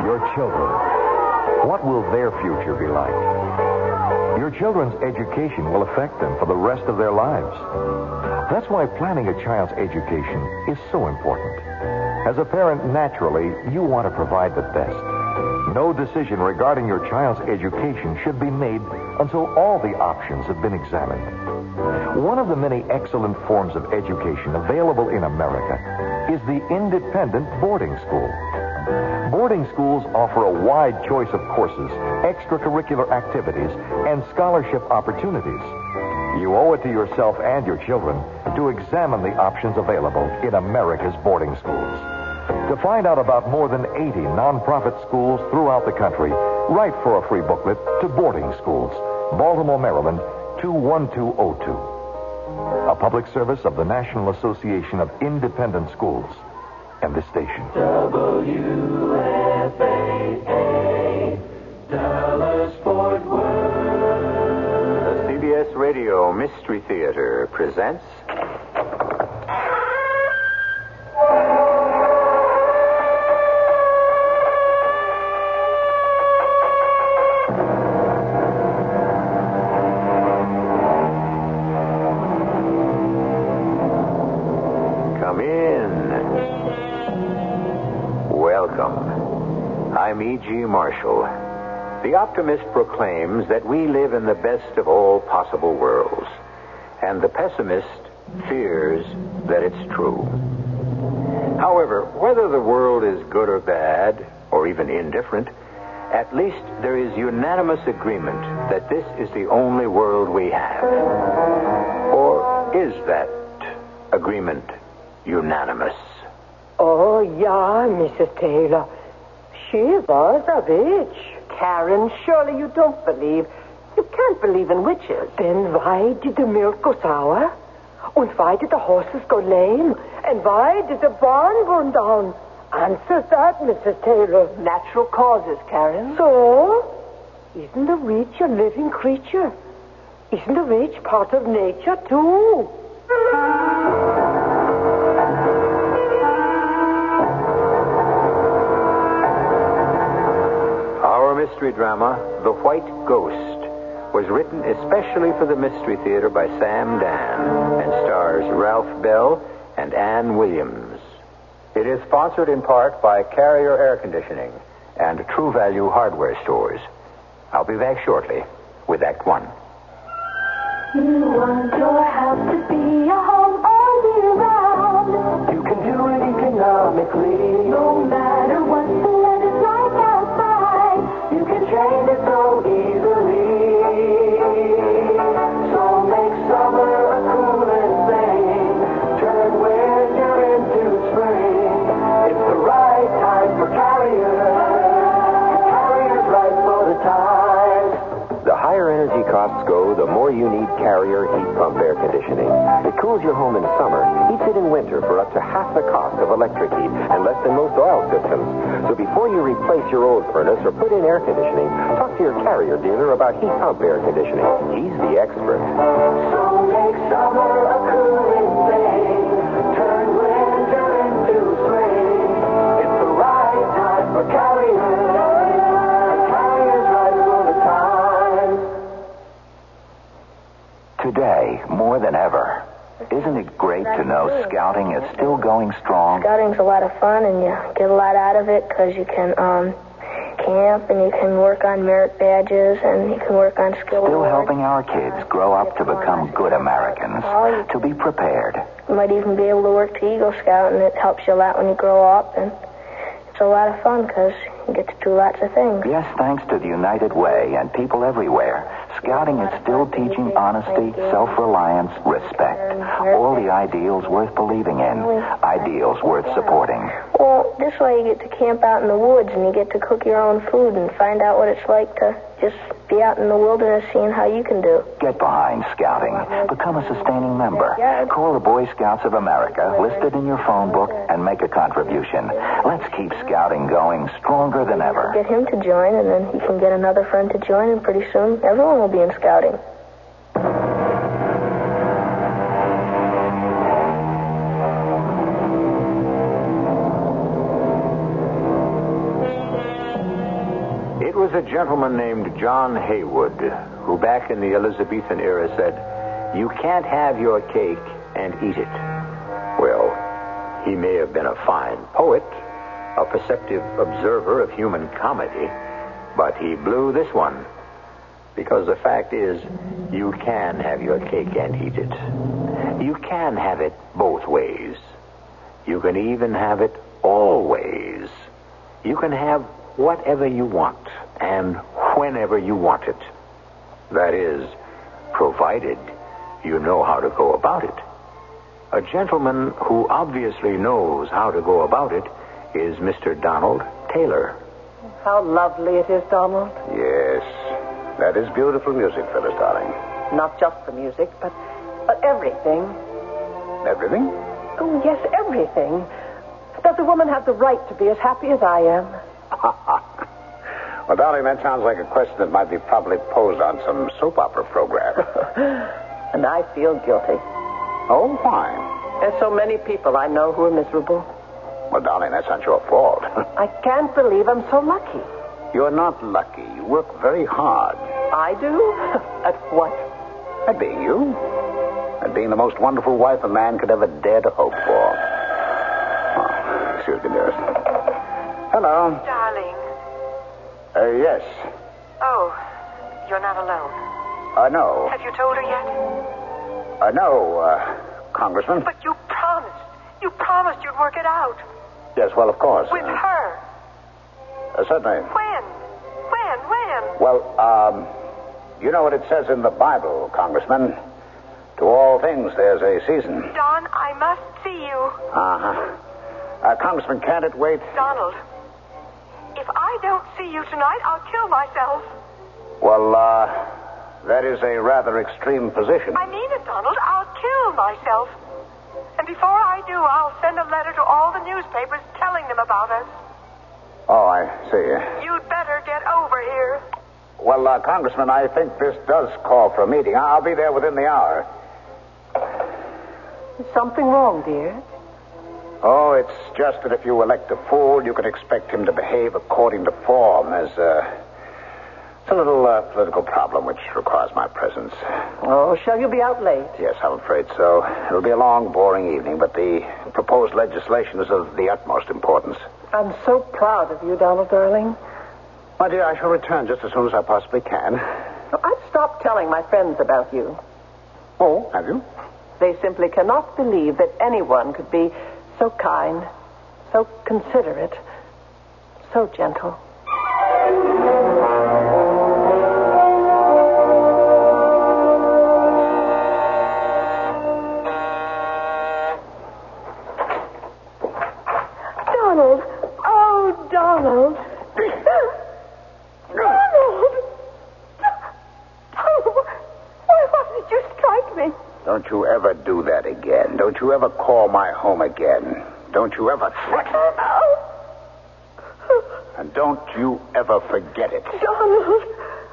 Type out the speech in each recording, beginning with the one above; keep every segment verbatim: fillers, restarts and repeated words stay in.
your children. What will their future be like? Your children's education will affect them for the rest of their lives. That's why planning a child's education is so important. As a parent, naturally, you want to provide the best. No decision regarding your child's education should be made until all the options have been examined. One of the many excellent forms of education available in America is the independent boarding school. Boarding schools offer a wide choice of courses, extracurricular activities, and scholarship opportunities. You owe it to yourself and your children to examine the options available in America's boarding schools. To find out about more than eighty nonprofit schools throughout the country, write for a free booklet to Boarding Schools, Baltimore, Maryland, two one two zero two. A public service of the National Association of Independent Schools and this station. W F A A, Dallas Fort Worth. The C B S Radio Mystery Theater presents... Come in. Welcome. I'm E G. Marshall. The optimist proclaims that we live in the best of all possible worlds, and the pessimist fears that it's true. However, whether the world is good or bad, or even indifferent, at least there is unanimous agreement that this is the only world we have. Or is that agreement unanimous? Oh, yeah, Missus Taylor. She was a witch. Karen, surely you don't believe. You can't believe in witches. Then why did the milk go sour? And why did the horses go lame? And why did the barn burn down? Answer that, Missus Taylor. Natural causes, Karen. So? Isn't the witch a living creature? Isn't the witch part of nature, too? Our mystery drama, The White Ghost, was written especially for the Mystery Theater by Sam Dan and stars Ralph Bell and Ann Williams. It is sponsored in part by Carrier Air Conditioning and True Value Hardware Stores. I'll be back shortly with Act One. You want your house to be a home all year round. You can do it economically. No matter what the weather's like outside, you can change it so easily. So make summer a cooling thing. Turn winter into spring. It's the right time for Carrier. Carrier's right for the times. The higher energy costs go, the more you need Carrier heat pump air conditioning. It cools your home in summer, heats it in winter for up to half the cost of electric heat and less than most oil systems. So before you replace your old furnace or put in air conditioning, talk to your Carrier dealer about heat pump air conditioning. He's the expert. So make summer a cooling thing. Turn winter into spring. It's the right time for Carrier. Carrier's right for the times. Today, more than ever, isn't it great to know scouting is still going strong? Scouting's a lot of fun, and you get a lot out of it because you can um, camp, and you can work on merit badges, and you can work on skill Still awards. helping our kids grow up to become good Americans, to be prepared. You might even be able to work to Eagle Scout, and it helps you a lot when you grow up, and it's a lot of fun because you get to do lots of things. Yes, thanks to the United Way and people everywhere, scouting is still teaching honesty, self-reliance, respect. All the ideals worth believing in, ideals worth supporting. Well, this way you get to camp out in the woods, and you get to cook your own food and find out what it's like to just be out in the wilderness seeing how you can do. Get behind scouting. Become a sustaining member. Call the Boy Scouts of America, listed in your phone book, and make a contribution. Let's keep scouting going stronger than ever. Get him to join, and then he can get another friend to join, and pretty soon everyone will be in scouting. was a gentleman named John Haywood who back in the Elizabethan era said, "You can't have your cake and eat it." Well, he may have been a fine poet, a perceptive observer of human comedy, but he blew this one. Because the fact is, you can have your cake and eat it. You can have it both ways. You can even have it always. You can have whatever you want and whenever you want it. That is, provided you know how to go about it. A gentleman who obviously knows how to go about it is Mister Donald Taylor. How lovely it is, Donald. Yes. That is beautiful music, Phyllis, darling. Not just the music, but, but everything. Everything? Oh, yes, everything. Does a woman have the right to be as happy as I am? Well, darling, that sounds like a question that might be probably posed on some soap opera program. And I feel guilty. Oh, why? There's so many people I know who are miserable. Well, darling, that's not your fault. I can't believe I'm so lucky. You're not lucky. You work very hard. I do? At what? At being you. At being the most wonderful wife a man could ever dare to hope for. Oh, excuse me, dearest. Hello. Darling. Uh, yes. Oh, you're not alone. Uh, no. Have you told her yet? Uh, no, uh, Congressman. But you promised. You promised you'd work it out. Yes, well, of course. With uh, her. Uh, certainly. When? When? When? Well, um, you know what it says in the Bible, Congressman. To all things there's a season. Don, I must see you. Uh-huh. Uh, Congressman, can't it wait? Donald, if I don't see you tonight, I'll kill myself. Well, uh, that is a rather extreme position. I mean it, Donald. I'll kill myself. And before I do, I'll send a letter to all the newspapers telling them about us. Oh, I see. You'd better get over here. Well, uh, Congressman, I think this does call for a meeting. I'll be there within the hour. Is something wrong, dear? Oh, it's just that if you elect a fool, you can expect him to behave according to form. There's uh, it's a little uh, political problem which requires my presence. Oh, shall you be out late? Yes, I'm afraid so. It'll be a long, boring evening, but the proposed legislation is of the utmost importance. I'm so proud of you, Donald, darling. My dear, I shall return just as soon as I possibly can. I've stopped telling my friends about you. Oh, have you? They simply cannot believe that anyone could be so kind, so considerate, so gentle. Donald. Oh, Donald. Donald. Oh, why, why did you strike me? Don't you ever do that again. Don't you ever call my home again. Don't you ever threaten. And don't you ever forget it. Donald,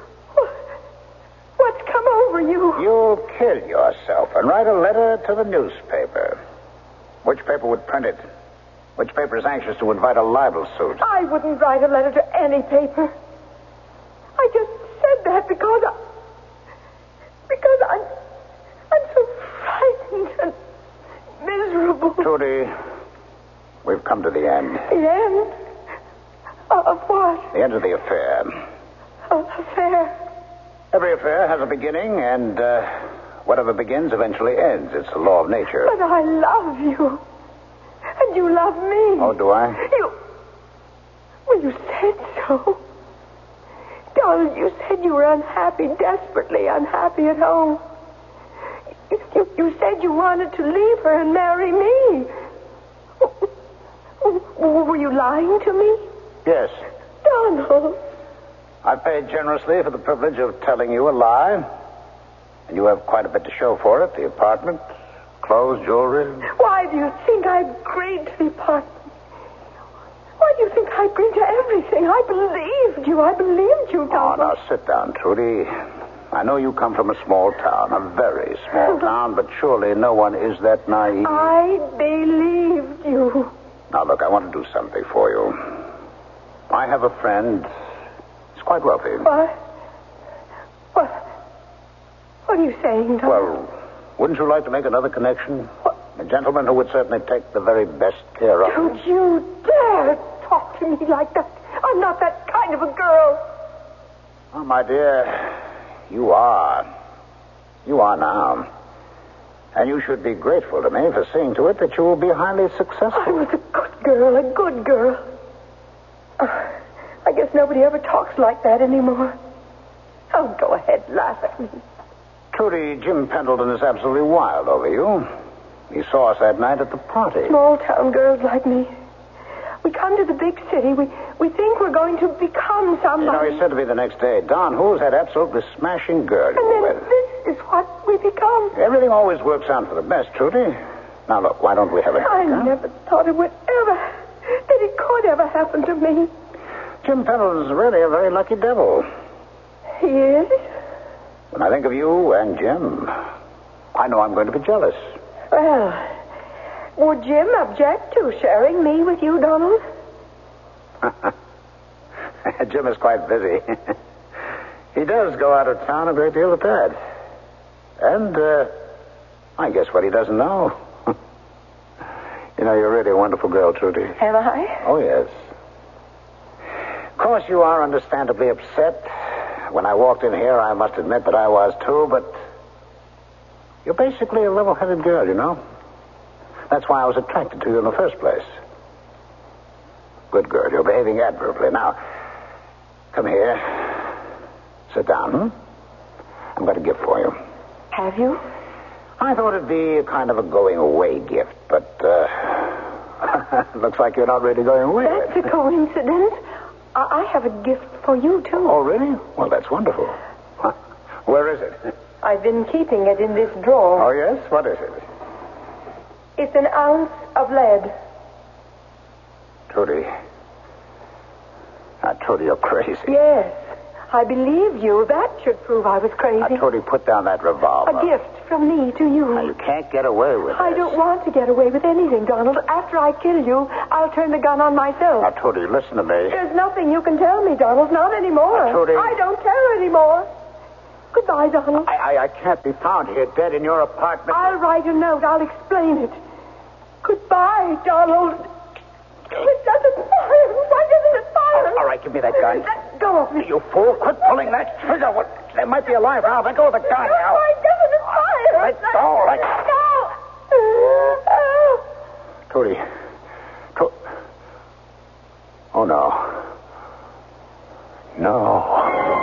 what's come over you? You'll kill yourself and write a letter to the newspaper. Which paper would print it? Which paper is anxious to invite a libel suit? I wouldn't write a letter to any paper. I just said that because I... Because I'm... I'm so frightened and miserable. Trudy, we've come to the end. The end? Of what? The end of the affair. Of the affair? Every affair has a beginning, and uh, whatever begins eventually ends. It's the law of nature. But I love you. And you love me. Oh, do I? You... Well, you said so. Donald, you said you were unhappy, desperately unhappy at home. You, you, you said you wanted to leave her and marry me. Were you lying to me? Yes. Donald. I paid generously for the privilege of telling you a lie. And you have quite a bit to show for it. The apartment, clothes, jewelry. Why do you think I agreed to the apartment? Why do you think I agreed to everything? I believed you. I believed you, Donald. Oh, now sit down, Trudy. I know you come from a small town, a very small town, but surely no one is that naive. I believed you. Now, look, I want to do something for you. I have a friend. He's quite wealthy. What? What? What are you saying, Tom? Well, wouldn't you like to make another connection? What? A gentleman who would certainly take the very best care of you. Don't you dare talk to me like that. I'm not that kind of a girl. Oh, my dear, you are. You are now. And you should be grateful to me for seeing to it that you will be highly successful. I was a good girl, a good girl. Uh, I guess nobody ever talks like that anymore. Oh, go ahead, laugh at me. Trudy, Jim Pendleton is absolutely wild over you. He saw us that night at the party. Small town girls like me. We come to the big city. We we think we're going to become somebody. You know, he said to me the next day, Don, who's that absolutely smashing girl and you're then with? This is what we become. Everything always works out for the best, Trudy. Now, look, why don't we have a I huh? never thought it would ever, that it could ever happen to me. Jim Pendleton's really a very lucky devil. He is? When I think of you and Jim, I know I'm going to be jealous. Well, would Jim object to sharing me with you, Donald? Jim is quite busy. He does go out of town a great deal at that. And, uh, I guess what he doesn't know. You know, you're really a wonderful girl, Trudy. Am I? Oh, yes. Of course, you are understandably upset. When I walked in here, I must admit that I was, too, but you're basically a level-headed girl, you know. That's why I was attracted to you in the first place. Good girl. You're behaving admirably. Now, come here. Sit down. Hmm? I've got a gift for you. Have you? I thought it'd be a kind of a going-away gift, but, uh... looks like you're not really going away. That's a coincidence. I, I have a gift for you, too. Oh, really? Well, that's wonderful. Huh. Where is it? I've been keeping it in this drawer. Oh, yes? What is it? It's an ounce of lead. Trudy. Now, Trudy, you're crazy. Yes. I believe you. That should prove I was crazy. Now, Trudy, put down that revolver. A gift from me to you. Now, you can't get away with it. I don't want to get away with anything, Donald. After I kill you, I'll turn the gun on myself. Now, Trudy, listen to me. There's nothing you can tell me, Donald. Not anymore. Now, Trudy. I don't care anymore. Goodbye, Donald. I, I, I can't be found here dead in your apartment. I'll write a note. I'll explain it. Goodbye, Donald. It doesn't fire. Why doesn't it fire? All right, give me that gun. Let go of me. You fool. Quit pulling that trigger. What? There might be a live valve. Let go of the gun now. Why doesn't it fire? Let go. Let go. Trudy. Tru- oh, no. No.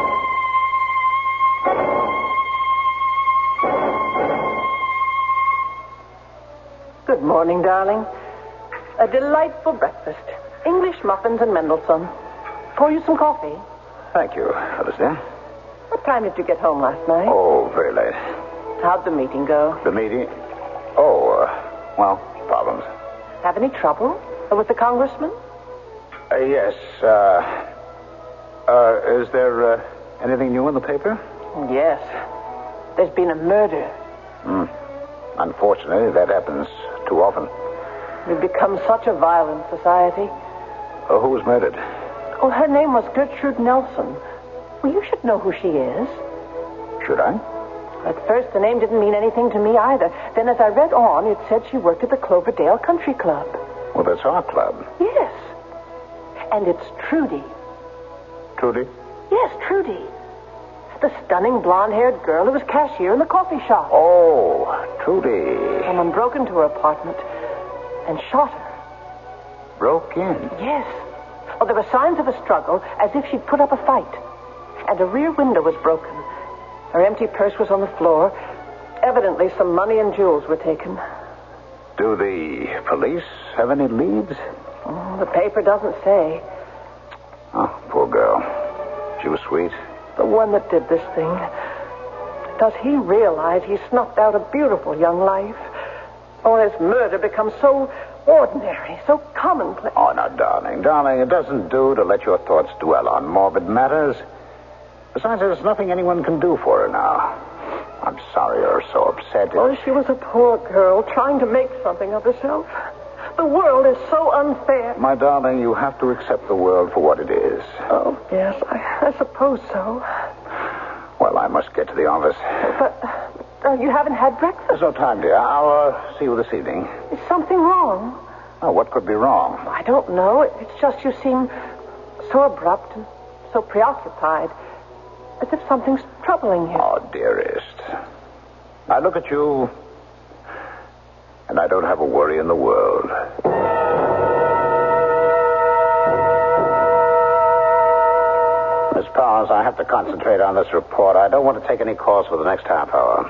Good morning, darling. A delightful breakfast. English muffins and Mendelssohn. Pour you some coffee. Thank you, Alistair. What time did you get home last night? Oh, very late. How'd the meeting go? The meeting? Oh, uh, well, problems. Have any trouble with the congressman? Uh, yes, uh... Uh, is there, uh, anything new in the paper? Yes. There's been a murder. Hmm. Unfortunately, that happens too often. We've become such a violent society. Uh, who was murdered? Oh, her name was Gertrude Nelson. Well, you should know who she is. Should I? At first, the name didn't mean anything to me either. Then, as I read on, it said she worked at the Cloverdale Country Club. Well, that's our club. Yes. And it's Trudy. Trudy? Yes, Trudy. The stunning blonde-haired girl who was cashier in the coffee shop. Oh, Trudy. Someone broke into her apartment and shot her. Broke in? Yes. Oh, there were signs of a struggle, as if she'd put up a fight. And a rear window was broken. Her empty purse was on the floor. Evidently, some money and jewels were taken. Do the police have any leads? Oh, the paper doesn't say. Oh, poor girl. She was sweet. The one that did this thing. Does he realize he snuffed out a beautiful young life? Or has murder become so ordinary, so commonplace? Oh, now, darling, darling, it doesn't do to let your thoughts dwell on morbid matters. Besides, there's nothing anyone can do for her now. I'm sorry you're so upset. Oh, she was a poor girl trying to make something of herself. The world is so unfair. My darling, you have to accept the world for what it is. Oh, yes, I, I suppose so. Well, I must get to the office. But uh, you haven't had breakfast. There's no time, dear. I'll uh, see you this evening. Is something wrong? Oh, what could be wrong? I don't know. It's just you seem so abrupt and so preoccupied. As if something's troubling you. Oh, dearest. I look at you, and I don't have a worry in the world. Miss Powers, I have to concentrate on this report. I don't want to take any calls for the next half hour.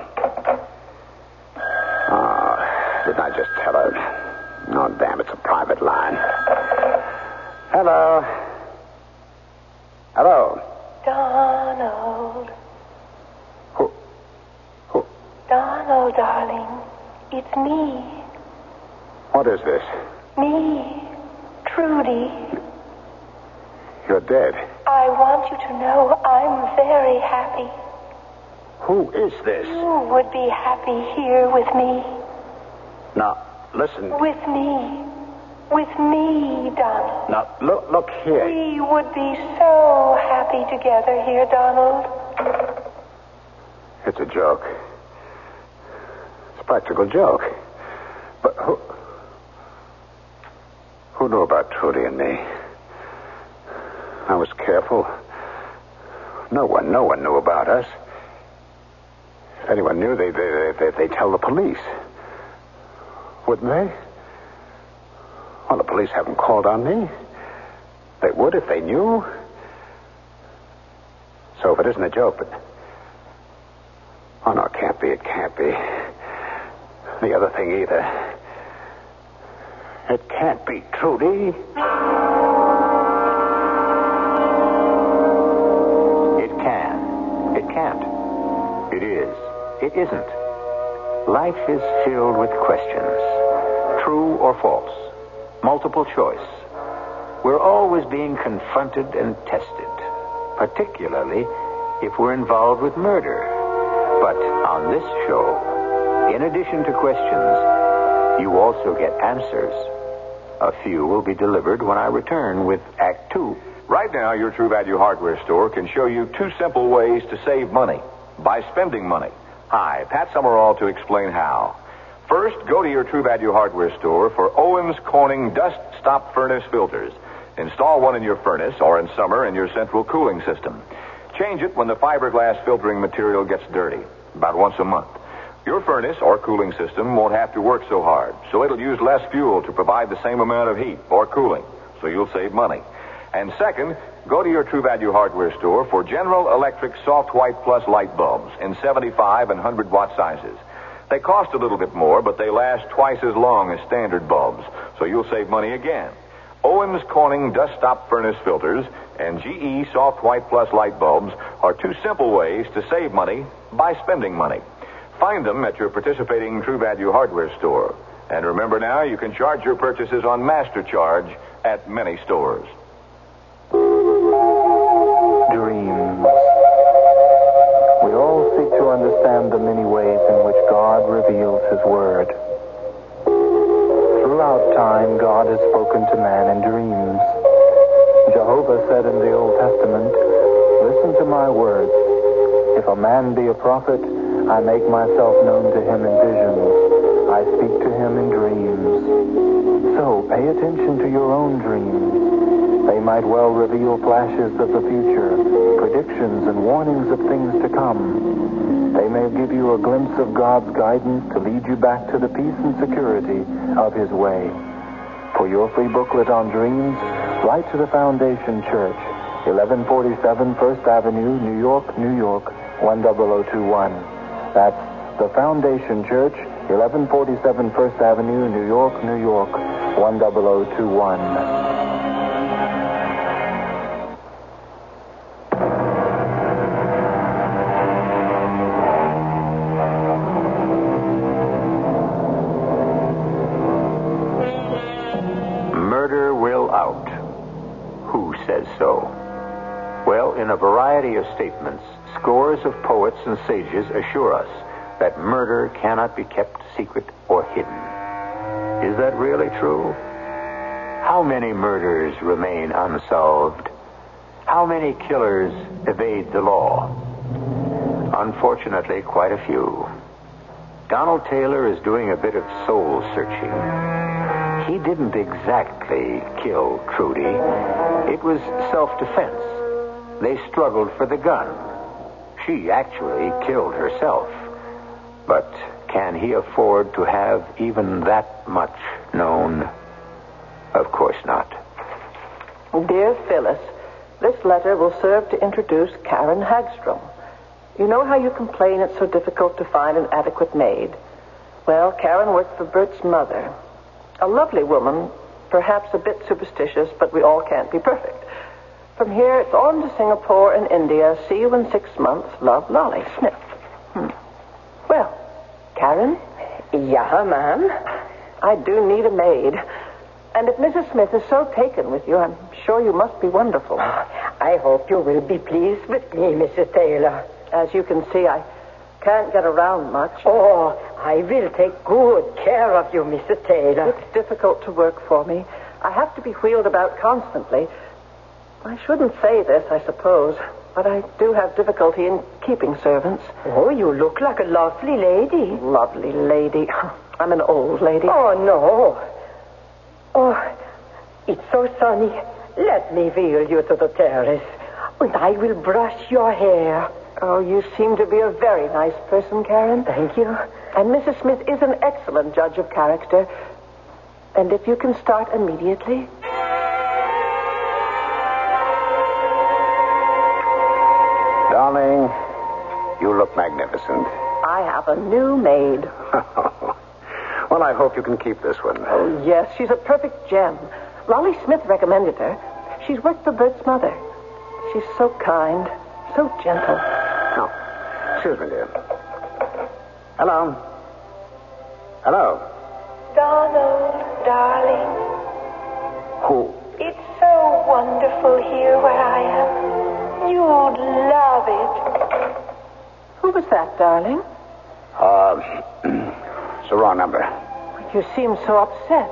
Oh, didn't I just tell her? Oh, damn, it's a private line. Hello. Hello. Donald. Who? Who? Donald, darling. It's me. What is this? Me. Trudy. You're dead. I want you to know I'm very happy. Who is this? You would be happy here with me. Now, listen. With me. With me, Donald. Now, look, look here. We would be so happy together here, Donald. It's a joke. It's a practical joke. But who... Who knew about Trudy and me? I was careful. No one, no one knew about us. If anyone knew, they, they, they, they'd tell the police. Wouldn't they? Well, the police haven't called on me. They would if they knew. So if it isn't a joke, but... Oh, no, it can't be, it can't be. The other thing either. It can't be Trudy. It can. It can't. It is. It isn't. Life is filled with questions. True or false. Multiple choice. We're always being confronted and tested, particularly if we're involved with murder. But on this show, in addition to questions, you also get answers. A few will be delivered when I return with Act Two. Right now, your True Value hardware store can show you two simple ways to save money by spending money. Hi, Pat Summerall to explain how. First, go to your True Value hardware store for Owens Corning Dust Stop Furnace filters. Install one in your furnace or in summer in your central cooling system. Change it when the fiberglass filtering material gets dirty, about once a month. Your furnace or cooling system won't have to work so hard, so it'll use less fuel to provide the same amount of heat or cooling, so you'll save money. And second, go to your True Value hardware store for General Electric Soft White Plus light bulbs in seventy-five and one hundred watt sizes. They cost a little bit more, but they last twice as long as standard bulbs, so you'll save money again. Owens Corning Dust Stop Furnace filters and G E Soft White Plus light bulbs are two simple ways to save money by spending money. Find them at your participating True Value hardware store. And remember now, you can charge your purchases on Master Charge at many stores. Dreams. We all seek to understand the many ways in which God reveals His Word. Throughout time, God has spoken to man in dreams. Jehovah said in the Old Testament, "Listen to my words. If a man be a prophet, I make myself known to him in visions. I speak to him in dreams." So, pay attention to your own dreams. They might well reveal flashes of the future, predictions and warnings of things to come. They may give you a glimpse of God's guidance to lead you back to the peace and security of His way. For your free booklet on dreams, write to the Foundation Church, eleven forty-seven First Avenue, New York, New York, one zero zero two one. That's the Foundation Church, eleven forty-seven First Avenue, New York, New York, one zero zero two one. Murder will out. Who says so? Well, in a variety of statements, scores of poets and sages assure us that murder cannot be kept secret or hidden. Is that really true? How many murders remain unsolved? How many killers evade the law? Unfortunately, quite a few. Donald Taylor is doing a bit of soul searching. He didn't exactly kill Trudy. It was self-defense. They struggled for the gun. She actually killed herself. But can he afford to have even that much known? Of course not. Dear Phyllis, this letter will serve to introduce Karen Hagstrom. You know how you complain it's so difficult to find an adequate maid? Well, Karen worked for Bert's mother. A lovely woman, perhaps a bit superstitious, but we all can't be perfect. From here, it's on to Singapore and India. See you in six months. Love, Lolly Smith. Hmm. Well, Karen? Yeah, ma'am. I do need a maid. And if Missus Smith is so taken with you, I'm sure you must be wonderful. I hope you will be pleased with me, Missus Taylor. As you can see, I can't get around much. Oh, I will take good care of you, Missus Taylor. It's difficult to work for me. I have to be wheeled about constantly. I shouldn't say this, I suppose, but I do have difficulty in keeping servants. Oh, you look like a lovely lady. Lovely lady. I'm an old lady. Oh, no. Oh, it's so sunny. Let me wheel you to the terrace, and I will brush your hair. Oh, you seem to be a very nice person, Karen. Thank you. And Missus Smith is an excellent judge of character. And if you can start immediately... Darling, you look magnificent. I have a new maid. Well, I hope you can keep this one. Oh, yes, she's a perfect gem. Lolly Smith recommended her. She's worked for Bert's mother. She's so kind, so gentle. Oh, excuse me, dear. Hello. Hello. Donald, darling. Who? It's so wonderful here where I am. You'd love it. Who was that, darling? Uh, it's the wrong number. You seem so upset.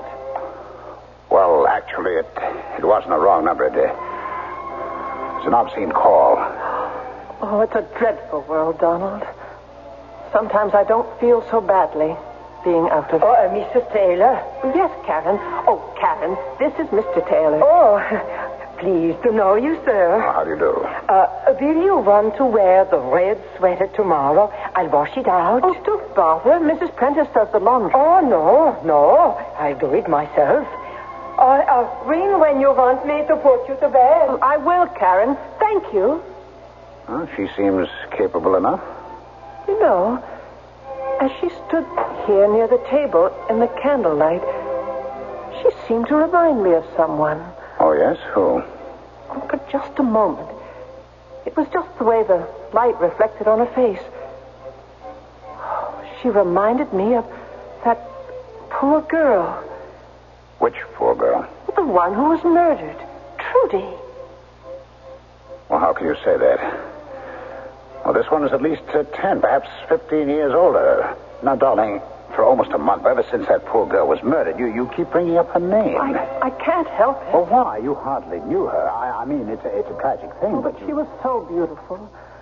Well, actually, it it wasn't a wrong number. It, uh, it's an obscene call. Oh, it's a dreadful world, Donald. Sometimes I don't feel so badly being out of... Oh, uh, Missus Taylor? Yes, Karen. Oh, Karen, this is Mister Taylor. Oh, pleased to know you, sir. Oh, how do you do? Uh, will you want to wear the red sweater tomorrow? I'll wash it out. Oh, don't bother. Missus Prentice does the laundry. Oh, no, no. I'll do it myself. Uh, uh, ring when you want me to put you to bed. Oh, I will, Karen. Thank you. Well, she seems capable enough. You know, as she stood here near the table in the candlelight, she seemed to remind me of someone. Oh, yes? Who? Oh, for just a moment. It was just the way the light reflected on her face. Oh, she reminded me of that poor girl. Which poor girl? The one who was murdered. Trudy. Well, how can you say that? Well, this one is at least uh, ten, perhaps fifteen years older. Now, darling, for almost a month, ever since that poor girl was murdered, you, you keep bringing up her name. I, I can't help it. Well, why? You hardly knew her. I, I mean, it's a, it's a tragic thing. Oh, but you... she was so beautiful.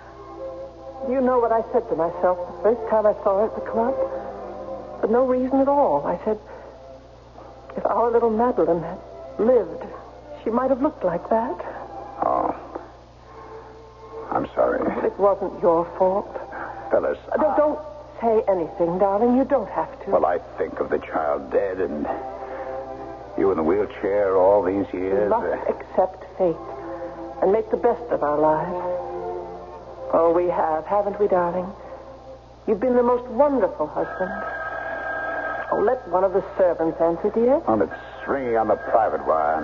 Do you know what I said to myself the first time I saw her at the club? For no reason at all. I said, if our little Madeline had lived, she might have looked like that. Oh. I'm sorry. It wasn't your fault. Phyllis. Uh, don't, don't say anything, darling. You don't have to. Well, I think of the child dead and you in the wheelchair all these years. We must uh... accept fate and make the best of our lives. Oh, we have, haven't we, darling? You've been the most wonderful husband. Oh, let one of the servants answer, dear. Well, it's ringing on the private wire.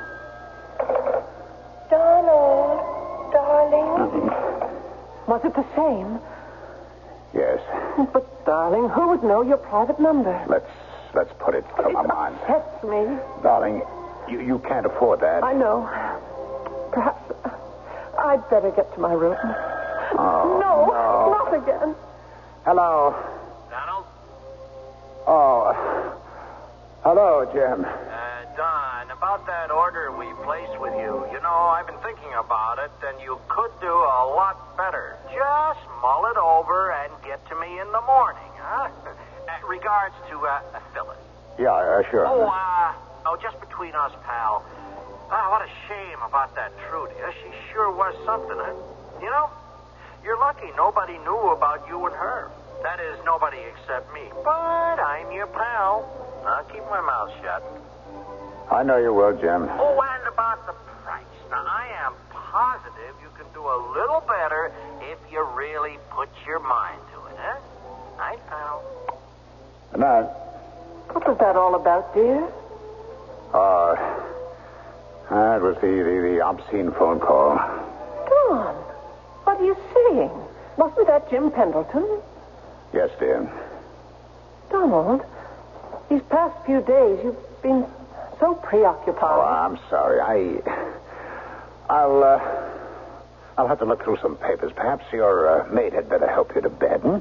Donald. Darling. Mm-hmm. Was it the same? Yes. But, darling, who would know your private number? Let's let's put it from my mind. It upsets me. Darling, you, you can't afford that. I know. Perhaps I'd better get to my room. Oh, no, no. not again. Hello. Donald? Oh. Hello, Jim. Uh, Don, about that order we placed with you. You know, I've been thinking about it, and you could do a lot better. Just mull it over and get to me in the morning, huh? Uh, regards to uh, Phyllis. Yeah, uh, sure. Oh, uh, oh, just between us, pal. Ah, what a shame about that Trudy. She sure was something, huh? You know, you're lucky nobody knew about you and her. That is, nobody except me. But I'm your pal. I'll keep my mouth shut. I know you will, Jim. Oh, and about the price. Now, I am positive you can do a little better if you really put your mind to it, huh? Night, pal. Good night. What was that all about, dear? Uh, that was the, the, the obscene phone call. Don, what are you saying? Wasn't that Jim Pendleton? Yes, dear. Donald, these past few days you've been so preoccupied. Oh, I'm sorry. I... I'll, uh... I'll have to look through some papers. Perhaps your uh, maid had better help you to bed, hmm?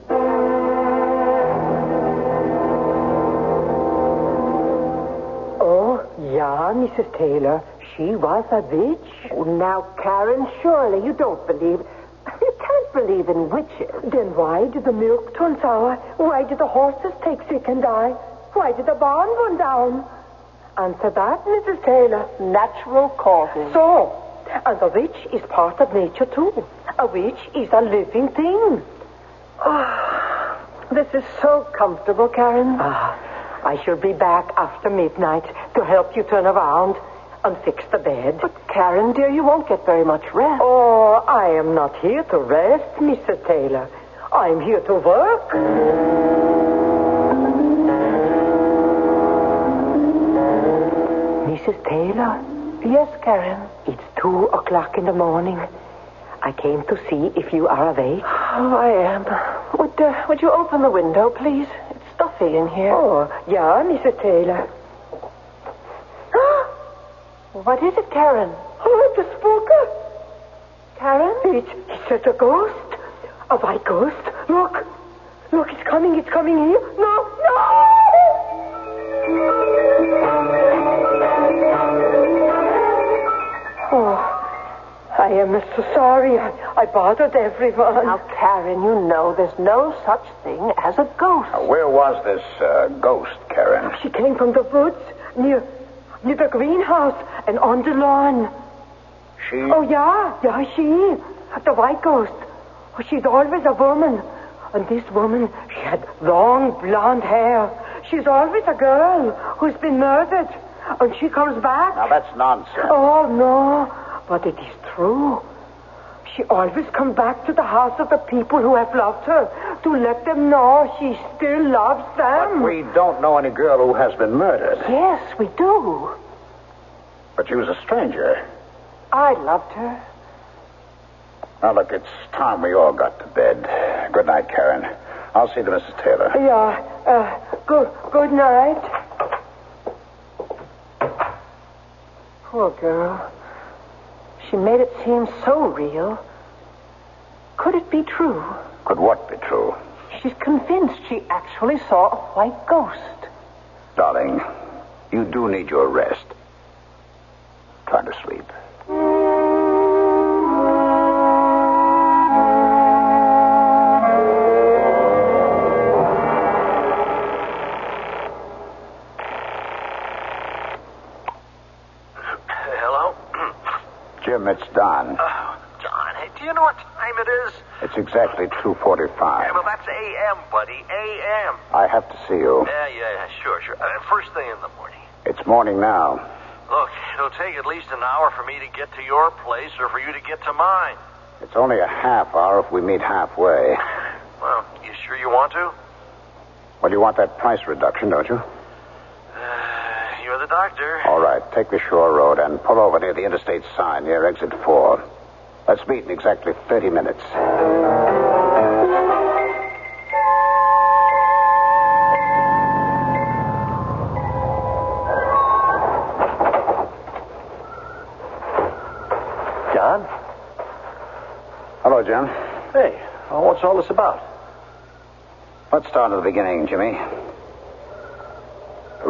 Oh, yeah, Missus Taylor. She was a witch. Oh, now, Karen, surely you don't believe... You can't believe in witches. Then why did the milk turn sour? Why did the horses take sick and die? Why did the barn burn down? Answer that, Missus Taylor. Natural causes. So, and a witch is part of nature, too. A witch is a living thing. Oh, this is so comfortable, Karen. Ah, I shall be back after midnight to help you turn around and fix the bed. But, Karen, dear, you won't get very much rest. Oh, I am not here to rest, Missus Taylor. I'm here to work. Missus Taylor? Yes, Karen? It's two o'clock in the morning. I came to see if you are awake. Oh, I am. Would, uh, would you open the window, please? It's stuffy in here. Oh, yeah, Missus Taylor. What is it, Karen? Oh, the spooker. Karen? It's, it's just a ghost. A white ghost. Look. Look, it's coming. It's coming here. No, no! Oh, I am so sorry. I, I bothered everyone. Now, Karen, you know there's no such thing as a ghost. Now, where was this uh, ghost, Karen? She came from the woods near... near the greenhouse and on the lawn. She? Oh, yeah. Yeah, she. The white ghost. Oh, she's always a woman. And this woman, she had long blonde hair. She's always a girl who's been murdered. And she comes back. Now, that's nonsense. Oh, no. But it is true. She always comes back to the house of the people who have loved her to let them know she still loves them. But we don't know any girl who has been murdered. Yes, we do. But she was a stranger. I loved her. Now, look, it's time we all got to bed. Good night, Karen. I'll see to Missus Taylor. Yeah, uh, good, good night. Poor girl. She made it seem so real. Could it be true? Could what be true? She's convinced she actually saw a white ghost. Darling, you do need your rest. Try to sleep. Hello? Jim, it's Don. Oh, Don, hey, do you know what time it is? It's exactly two forty-five. Yeah, well, that's A M, buddy. A M. I have to see you. Yeah, yeah, sure, sure. Uh, first thing in the morning. It's morning now. Look, it'll take at least an hour for me to get to your place or for you to get to mine. It's only a half hour if we meet halfway. Well, you sure you want to? Well, you want that price reduction, don't you? Uh, you're the doctor. All right, take the shore road and pull over near the interstate sign near exit four. Let's meet in exactly thirty minutes. John? Hello, Jim. Hey, well, what's all this about? Let's start at the beginning, Jimmy.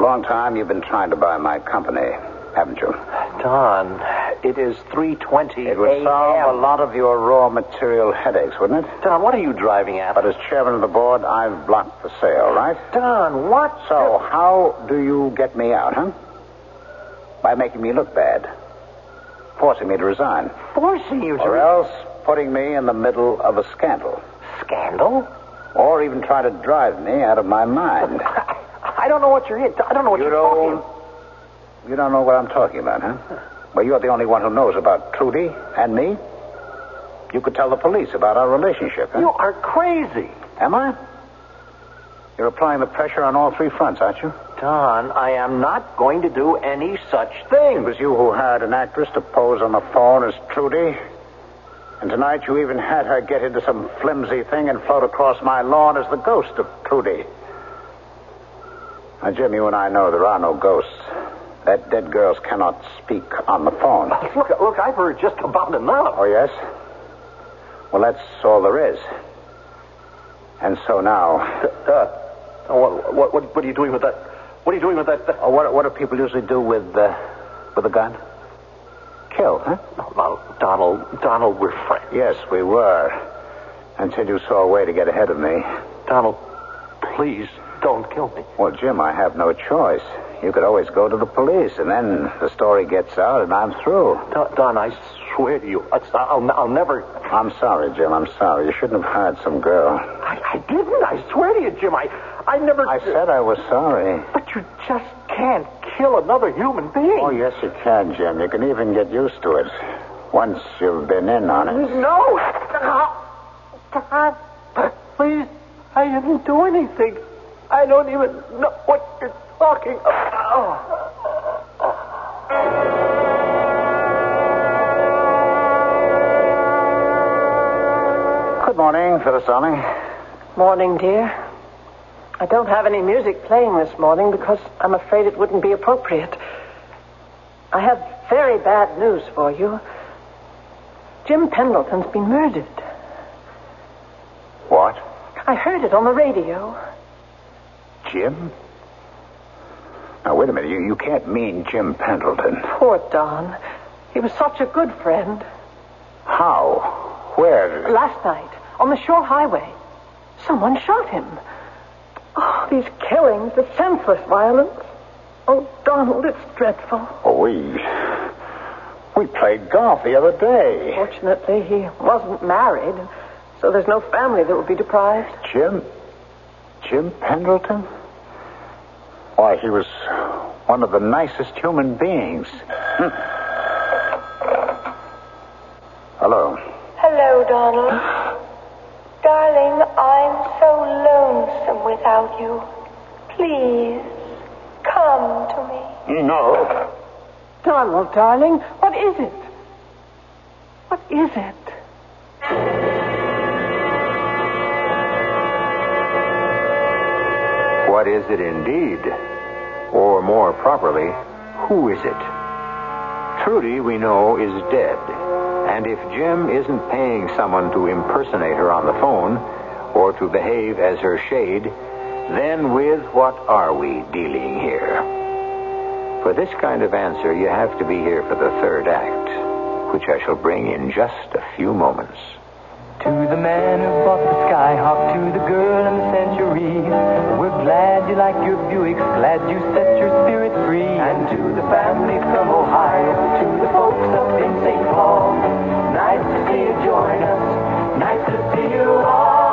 long time you've been trying to buy my company, haven't you? Don, it is three twenty It would solve a lot of your raw material headaches, wouldn't it? Don, what are you driving at? But as chairman of the board, I've blocked the sale, right? Don, what? So how do you get me out, huh? By making me look bad. Forcing me to resign. Forcing you to... Or else putting me in the middle of a scandal. Scandal? Or even try to drive me out of my mind. I don't know what you're in. I don't know what you you're don't, talking. You don't know what I'm talking about, huh? Well, you're the only one who knows about Trudy and me. You could tell the police about our relationship, huh? You are crazy. Am I? You're applying the pressure on all three fronts, aren't you? Don, I am not going to do any such thing. It was you who hired an actress to pose on the phone as Trudy. And tonight you even had her get into some flimsy thing and float across my lawn as the ghost of Trudy. Now, Jim, you and I know there are no ghosts. That dead girls cannot speak on the phone. Look, look, I've heard just about enough. Oh, yes? Well, that's all there is. And so now... Uh, uh, what, what, what, what are you doing with that? What are you doing with that? Oh, what, what do people usually do with, uh, with a gun? Kill, huh? No, no, Donald, Donald, we're friends. Yes, we were. Until you saw a way to get ahead of me. Donald, please don't kill me. Well, Jim, I have no choice. You could always go to the police, and then the story gets out, and I'm through. Don, Don I swear to you, I'll, I'll never... I'm sorry, Jim, I'm sorry. You shouldn't have hired some girl. I, I didn't. I swear to you, Jim. I, I never... I said I was sorry. But you just can't kill another human being. Oh, yes, you can, Jim. You can even get used to it. Once you've been in on it. No! Don, please, I didn't do anything. I don't even know what you're talking about. Good morning, Phyllis Darling. Morning, dear. I don't have any music playing this morning because I'm afraid it wouldn't be appropriate. I have very bad news for you. Jim Pendleton's been murdered. What? I heard it on the radio. Jim? Now, wait a minute. You, you can't mean Jim Pendleton. Poor Don. He was such a good friend. How? Where? Last night, on the shore highway. Someone shot him. Oh, these killings, the senseless violence. Oh, Donald, it's dreadful. Oh, we... We played golf the other day. Fortunately, he wasn't married, so there's no family that would be deprived. Jim? Jim Pendleton? Why, he was one of the nicest human beings. Hmm. Hello. Hello, Donald. Darling, I'm so lonesome without you. Please, come to me. No. Donald, darling, what is it? What is it? What is it indeed? Or more properly, who is it? Trudy, we know, is dead. And if Jim isn't paying someone to impersonate her on the phone or to behave as her shade, then with what are we dealing here? For this kind of answer, you have to be here for the third act, which I shall bring in just a few moments. To the man who bought the Skyhawk, to the girl in the Century, we're glad you like your Buicks, glad you set your spirit free. And to the family from Ohio, to the folks up in Saint Paul, nice to see you join us, nice to see you all.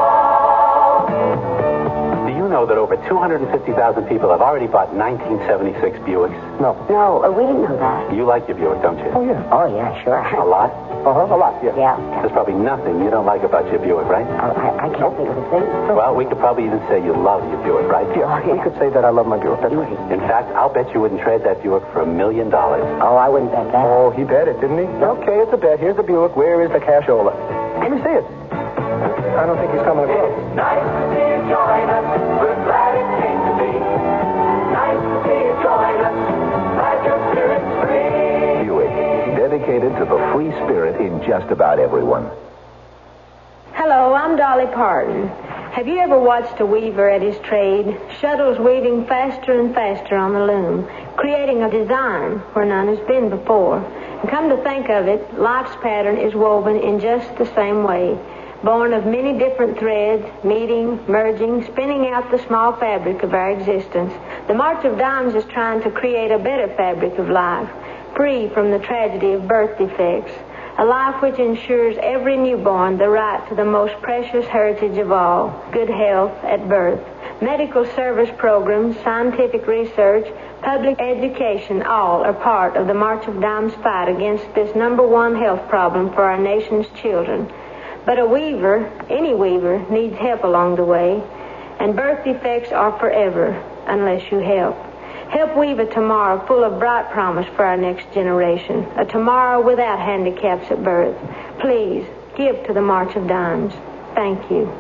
Do you know that over two hundred fifty thousand people have already bought nineteen seventy-six Buicks? No. No, uh, we didn't know that. You like your Buick, don't you? Oh, yeah. Oh, yeah, sure. A lot? Uh-huh, a lot, yeah. Yeah. There's probably nothing you don't like about your Buick, right? Uh, I, I can't think of a thing. Well, we could probably even say you love your Buick, right? Yeah, oh, yeah. We could say that I love my Buick. That's right. In fact, I'll bet you wouldn't trade that Buick for a million dollars. Oh, I wouldn't bet that. Oh, he bet it, didn't he? Okay, it's a bet. Here's the Buick. Where is the cashola? Let me see it. I don't think he's coming across. Nice to see you join us. We're glad it came to be. Nice to see you join us. Like your spirit's free. Buick, dedicated to the free spirit in just about everyone. Hello, I'm Dolly Parton. Have you ever watched a weaver at his trade? Shuttles weaving faster and faster on the loom, creating a design where none has been before. And come to think of it, life's pattern is woven in just the same way. Born of many different threads, meeting, merging, spinning out the small fabric of our existence. The March of Dimes is trying to create a better fabric of life, free from the tragedy of birth defects. A life which ensures every newborn the right to the most precious heritage of all, good health at birth. Medical service programs, scientific research, public education, all are part of the March of Dimes fight against this number one health problem for our nation's children. But a weaver, any weaver, needs help along the way, and birth defects are forever unless you help. Help weave a tomorrow full of bright promise for our next generation, a tomorrow without handicaps at birth. Please, give to the March of Dimes. Thank you.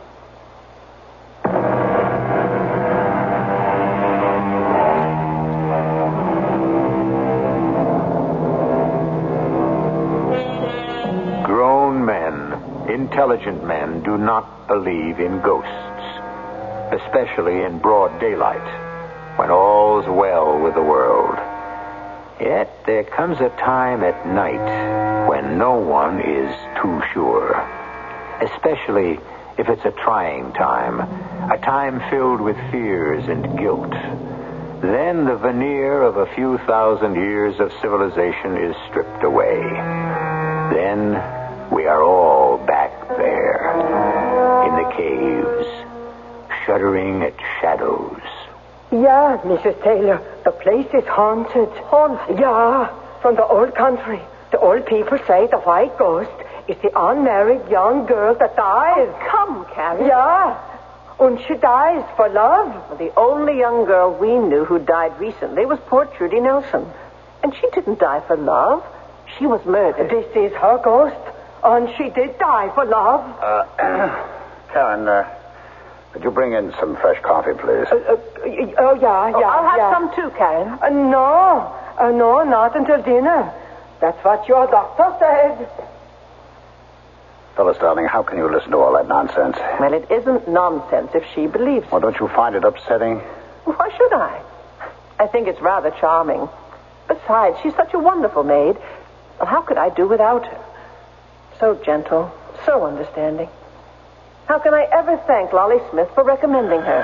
Grown men, intelligent men, do not believe in ghosts, especially in broad daylight, when all's well with the world. Yet there comes a time at night when no one is too sure, especially if it's a trying time, a time filled with fears and guilt. Then the veneer of a few thousand years of civilization is stripped away. Then we are all back there, in the caves, shuddering at shadows. Yeah, Missus Taylor, the place is haunted. Haunted? Yeah, from the old country. The old people say the white ghost is the unmarried young girl that dies. Oh, come, Carrie. Yeah, and she dies for love. Well, the only young girl we knew who died recently was poor Trudy Nelson. And she didn't die for love. She was murdered. This is her ghost, and she did die for love. Uh, Karen, uh... Could you bring in some fresh coffee, please? Uh, uh, oh, yeah, yeah, oh, I'll have yeah. some too, Karen. Uh, no, uh, no, not until dinner. That's what your doctor said. Phyllis, darling, how can you listen to all that nonsense? Well, it isn't nonsense if she believes Well, don't you find it upsetting? Why should I? I think it's rather charming. Besides, she's such a wonderful maid. Well, how could I do without her? So gentle, so understanding. How can I ever thank Lolly Smith for recommending her?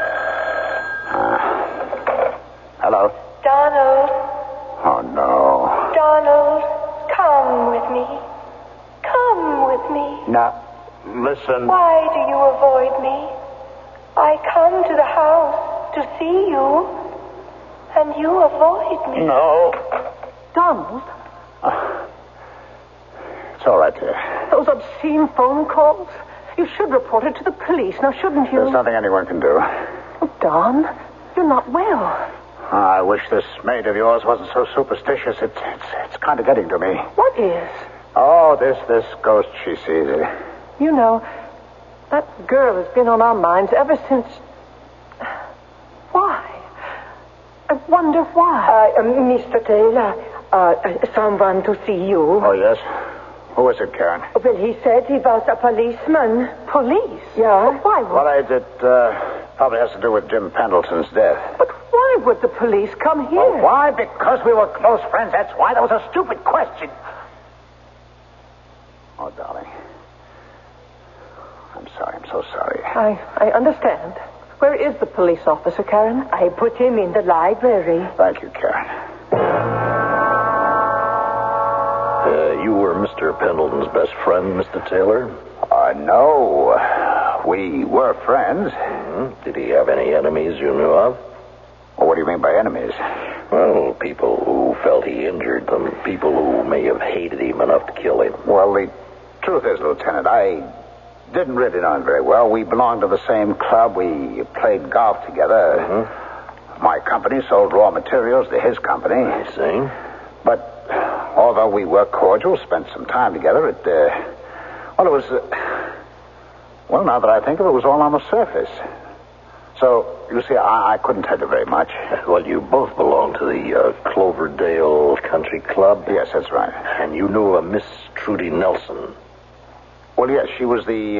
Uh, hello? Donald. Oh, no. Donald, come with me. Come with me. Now, listen. Why do you avoid me? I come to the house to see you, and you avoid me. No. Donald? Uh, it's all right, dear. Those obscene phone calls? You should report it to the police, now shouldn't you? There's nothing anyone can do. Oh, Don, you're not well. I wish this maid of yours wasn't so superstitious. It's it's, it's kind of getting to me. What is? Oh, this this ghost she sees. You know, that girl has been on our minds ever since... Why? I wonder why. Uh, uh, Mister Taylor, uh, uh, someone to see you. Oh, yes? Who is it, Karen? Well, he said he was a policeman. Police? Yeah. But why would... Well, it, it uh, probably has to do with Jim Pendleton's death. But why would the police come here? Oh, why? Because we were close friends. That's why. That was a stupid question. Oh, darling. I'm sorry. I'm so sorry. I, I understand. Where is the police officer, Karen? I put him in the library. Thank you, Karen. Uh, you were Mister Pendleton's best friend, Mister Taylor? Uh, no. We were friends. Mm-hmm. Did he have any enemies you knew of? Well, what do you mean by enemies? Well, people who felt he injured them. People who may have hated him enough to kill him. Well, the truth is, Lieutenant, I didn't really know him very well. We belonged to the same club. We played golf together. Mm-hmm. My company sold raw materials to his company. I see. But although we were cordial, spent some time together, it, uh, well, it was, uh, well, now that I think of it, it was all on the surface. So, you see, I, I couldn't tell you very much. Well, you both belong to the uh, Cloverdale Country Club. Yes, that's right. And you knew a Miss Trudy Nelson. Well, yes, she was the uh,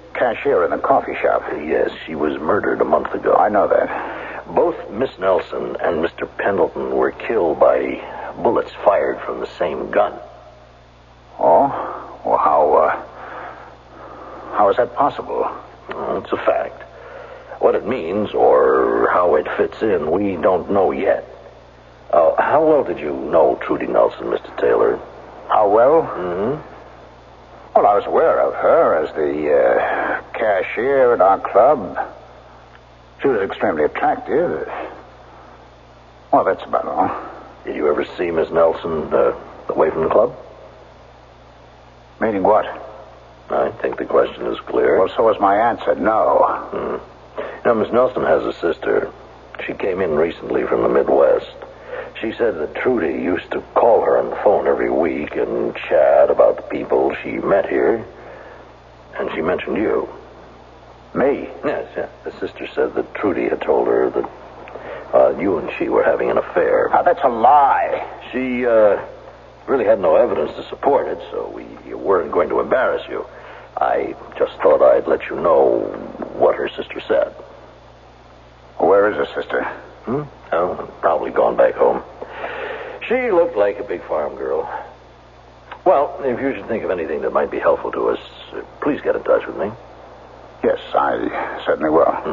cashier in the coffee shop. Yes, she was murdered a month ago. I know that. Both Miss Nelson and Mister Pendleton were killed by bullets fired from the same gun. Oh? Well, how, uh... how is that possible? Well, it's a fact. What it means or how it fits in, we don't know yet. Uh, how well did you know Trudy Nelson, Mister Taylor? How well? Mm-hmm. Well, I was aware of her as the uh, cashier at our club. She was extremely attractive. Well, that's about all. Did you ever see Miss Nelson uh, away from the club? Meaning what? I think the question is clear. Well, so was my answer, no. Hmm. Now, Miss Nelson has a sister. She came in recently from the Midwest. She said that Trudy used to call her on the phone every week and chat about the people she met here. And she mentioned you. Me? Yes, yes. The sister said that Trudy had told her that uh, you and she were having an affair. Now, that's a lie. She uh, really had no evidence to support it, so we weren't going to embarrass you. I just thought I'd let you know what her sister said. Where is her sister? Hmm? Oh, probably gone back home. She looked like a big farm girl. Well, if you should think of anything that might be helpful to us, uh, please get in touch with me. Yes, I certainly will. Hmm.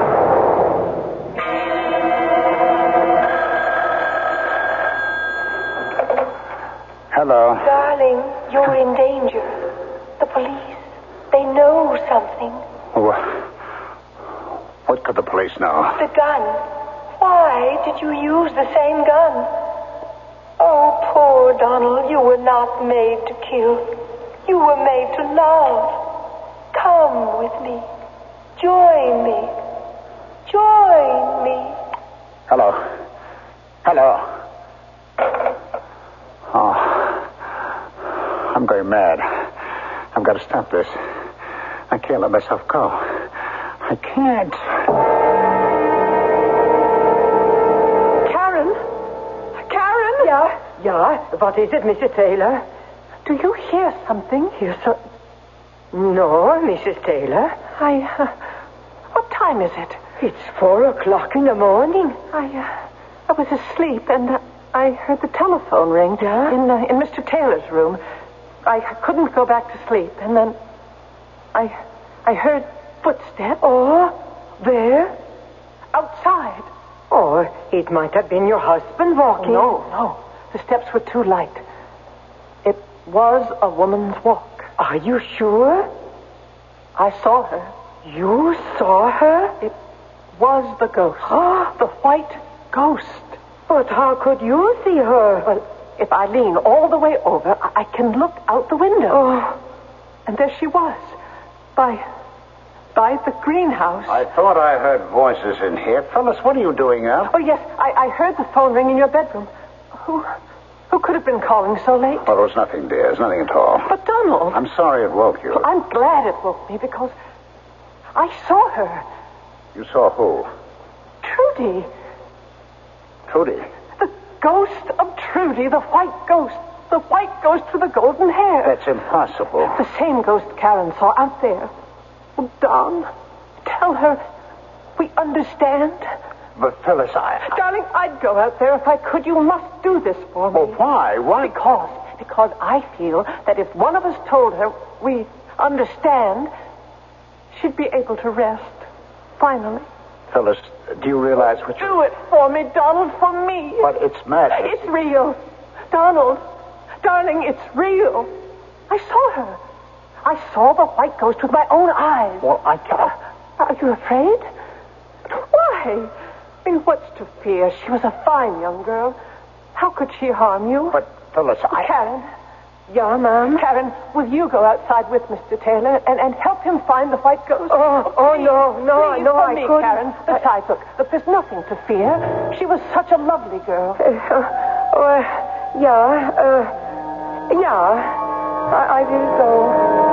Hello. Darling, you're in danger. The police, they know something. What, what could the police know? The gun. Why did you use the same gun? Oh, poor Donald, you were not made to kill. You were made to love. Come with me. Join me. Join me. Hello. Hello. Oh, I'm going mad. I've got to stop this. I can't let myself go. I can't. Karen? Karen? Yeah, yeah. What is it, Missus Taylor? Do you hear something? Hear so... No, Missus Taylor. I, uh, what time is it? It's four o'clock in the morning. I, uh, I was asleep and uh, I heard the telephone ring Yeah? in, uh, in Mister Taylor's room. I couldn't go back to sleep, and then I, I heard footsteps. Oh, where? Outside. Oh, it might have been your husband walking. No, no. The steps were too light. It was a woman's walk. Are you sure? I saw her. You saw her? It was the ghost. The white ghost. But how could you see her? Well, if I lean all the way over, I, I can look out the window. Oh. And there she was. By... by the greenhouse. I thought I heard voices in here. Phyllis, what are you doing up? Oh, yes. I, I heard the phone ring in your bedroom. Who... who could have been calling so late? Well, it was nothing, dear. It's nothing at all. But, Donald... I'm sorry it woke you. Well, I'm glad it woke me because I saw her. You saw who? Trudy. Trudy. The ghost of Trudy, the white ghost. The white ghost with the golden hair. That's impossible. The same ghost Karen saw out there. Oh, Don, tell her we understand. But, Phyllis, I... I... Darling, I'd go out there if I could. You must do this for me. Well, why? Why? Because, because I feel that if one of us told her we understand, she'd be able to rest. Finally. Phyllis, do you realize what you... Do it for me, Donald, for me. But it's madness. It's real. Donald, darling, it's real. I saw her. I saw the white ghost with my own eyes. Well, I can't... Are you afraid? Why? I mean, what's to fear? She was a fine young girl. How could she harm you? But, Phyllis, I... Karen. Yeah, ma'am? Karen, will you go outside with Mister Taylor and, and help him find the white ghost? Oh, oh, please, no, no, please, no, for I me, couldn't. Karen. Besides, look, look, there's nothing to fear. She was such a lovely girl. Uh, uh, yeah, uh, yeah. I, I will go.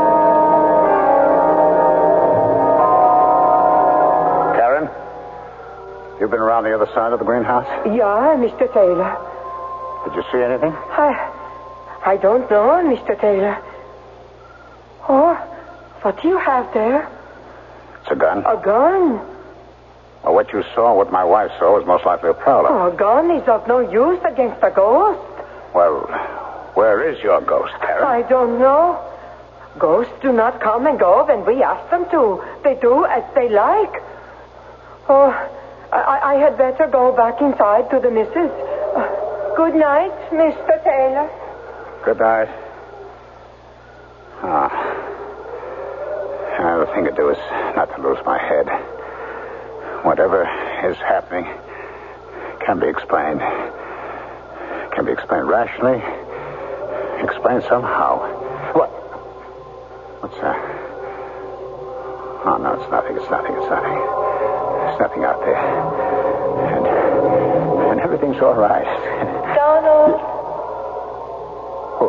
You've been around the other side of the greenhouse? Yeah, Mister Taylor. Did you see anything? I... I don't know, Mister Taylor. Oh, What do you have there? It's a gun. A gun? Well, what you saw, what my wife saw, is most likely a prowler. Oh, a gun is of no use against a ghost. Well, where is your ghost, Karen? I don't know. Ghosts do not come and go when we ask them to. They do as they like. Oh, I, I had better go back inside to the missus. Uh, good night, Mister Taylor. Good night. Ah. Uh, the thing to do is not to lose my head. Whatever is happening can be explained. Can be explained rationally. Explained somehow. What? What's that? Oh, no, it's nothing. It's nothing. It's nothing. There's nothing out there. And, and everything's all right. Donald. Who?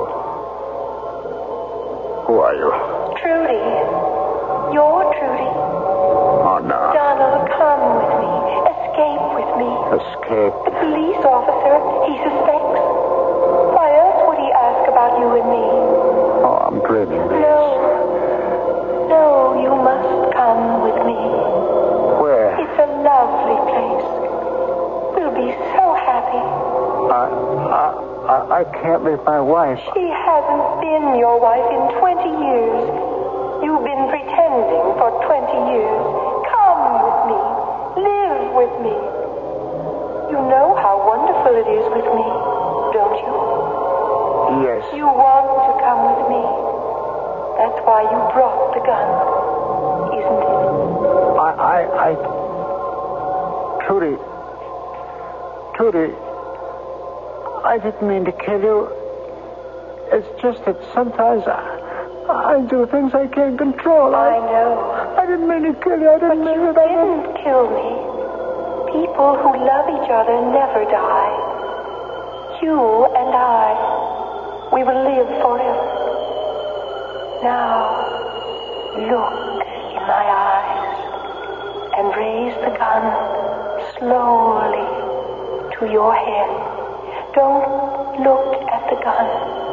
Who are you? Trudy. You're Trudy. Oh, no. Donald, come with me. Escape with me. Escape? The police officer, he suspects. Why else would he ask about you and me? Oh, I'm dreaming. No. No, you must come with me. Where? It's a lovely place. We'll be so happy. I, I, I, I can't leave my wife. She hasn't been your wife in twenty years. You've been pretending for twenty years. Come with me. Live with me. You know how wonderful it is with me, don't you? Yes. You want to come with me. That's why you brought the gun, isn't it? I, I, I... Trudy. Trudy. I didn't mean to kill you. It's just that sometimes I, I do things I can't control. I, I know. I didn't mean to kill you. I didn't but mean you it. I didn't kill me. People who love each other never die. You and I, we will live forever. Now, look in my eyes and raise the gun slowly to your head. Don't look at the gun.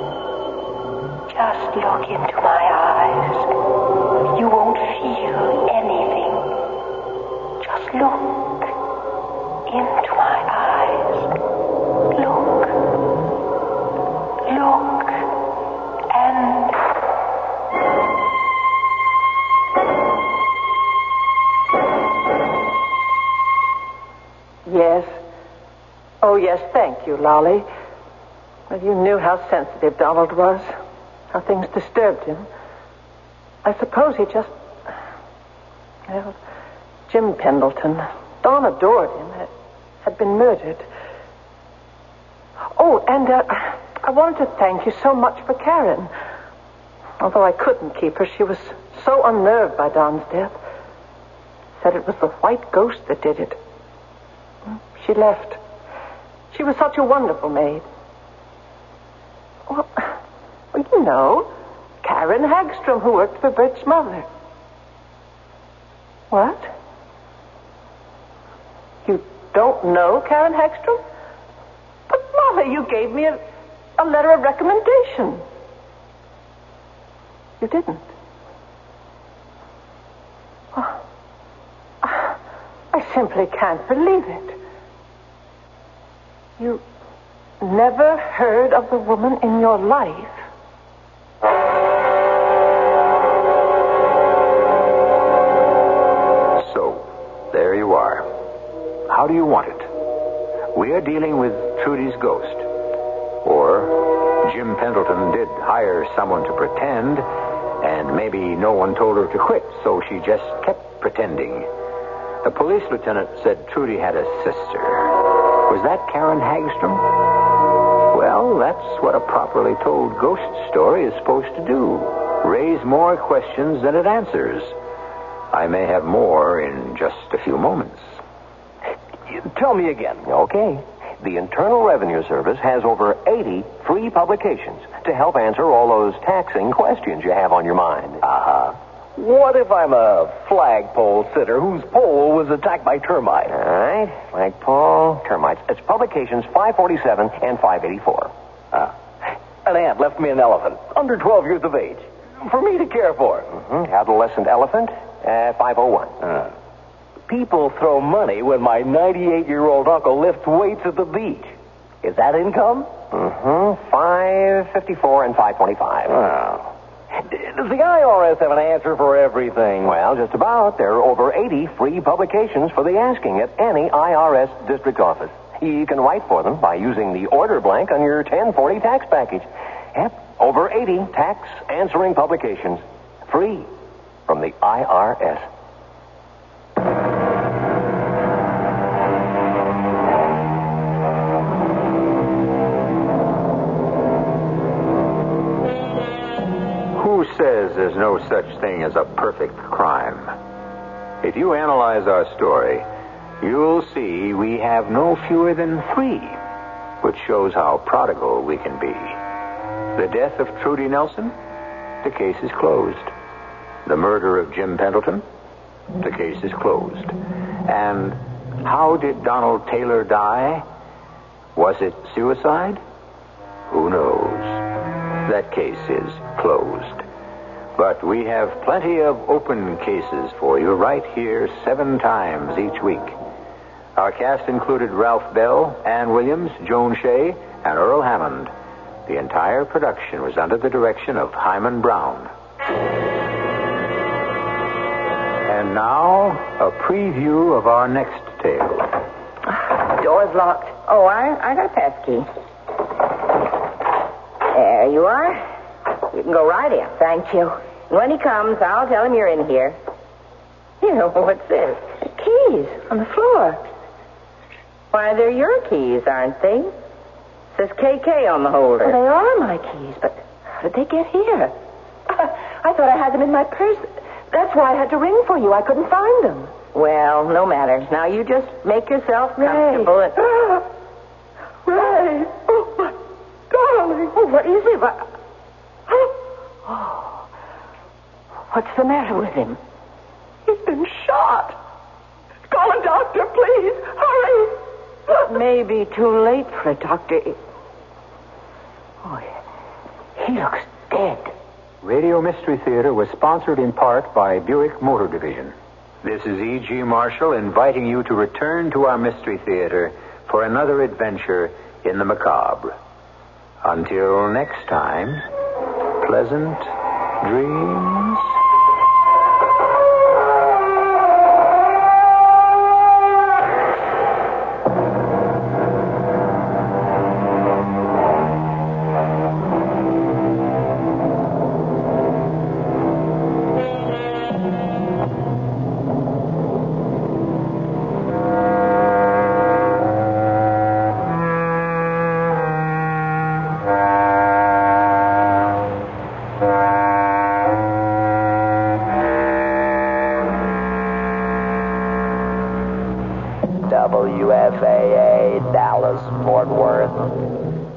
Just look into my eyes. You won't feel anything. Just look into my eyes. Look. Look. And... Yes. Oh, yes, thank you, Lolly. Well, you knew how sensitive Donald was, how things disturbed him. I suppose he just... Well, Jim Pendleton, Don adored him, had, had been murdered. Oh, and uh, I wanted to thank you so much for Karen. Although I couldn't keep her, she was so unnerved by Don's death. Said it was the white ghost that did it. She left. She was such a wonderful maid. Well, well, you know, Karen Hagstrom, who worked for Bert's mother. What? You don't know Karen Hagstrom? But, Molly, you gave me a, a letter of recommendation. You didn't. Oh, I simply can't believe it. You never heard of the woman in your life? So, there you are. How do you want it? We are dealing with Trudy's ghost. Or Jim Pendleton did hire someone to pretend, and maybe no one told her to quit, so she just kept pretending. The police lieutenant said Trudy had a sister. Was that Karen Hagstrom? Well, that's what a properly told ghost story is supposed to do. Raise more questions than it answers. I may have more in just a few moments. Tell me again. Okay. The Internal Revenue Service has over eighty free publications to help answer all those taxing questions you have on your mind. Uh-huh. What if I'm a flagpole sitter whose pole was attacked by termites? All right. Flagpole, termites. It's publications five forty-seven and five eighty-four. Ah. An ant left me an elephant, under twelve years of age. for me to care for. Mm-hmm. Adolescent elephant, uh, five oh one. Uh, people throw money when my ninety-eight-year-old uncle lifts weights at the beach. Is that income? Mm-hmm. five fifty-four and five twenty-five. Wow. Does the I R S have an answer for everything? Well, just about. There are over eighty free publications for the asking at any I R S district office. You can write for them by using the order blank on your ten forty tax package. Yep, over eighty tax answering publications. Free from the I R S. Who says there's no such thing as a perfect crime? If you analyze our story, you'll see we have no fewer than three, which shows how prodigal we can be. The death of Trudy Nelson? The case is closed. The murder of Jim Pendleton? The case is closed. And how did Donald Taylor die? Was it suicide? Who knows? That case is closed. But we have plenty of open cases for you right here seven times each week. Our cast included Ralph Bell, Ann Williams, Joan Shea, and Earl Hammond. The entire production was under the direction of Hyman Brown. And now, a preview of our next tale. Door's locked. Oh, I, I got a pass key. There you are. You can go right in. Thank you. When he comes, I'll tell him you're in here. Here, what's this? Keys on the floor. Why, they're your keys, aren't they? It says K K on the holder. Well, they are my keys, but how did they get here? I thought I had them in my purse. That's why I had to ring for you. I couldn't find them. Well, no matter. Now you just make yourself comfortable. Ray. And... Ray. Oh, my darling. Oh, what is it? What... Oh. What's the matter with him? He's been shot. Call a doctor, please. Hurry. It may be too late for a doctor. Oh, he looks dead. Radio Mystery Theater was sponsored in part by Buick Motor Division. This is E G. Marshall inviting you to return to our Mystery Theater for another adventure in the macabre. Until next time, pleasant dreams. W F A A, Dallas, Fort Worth.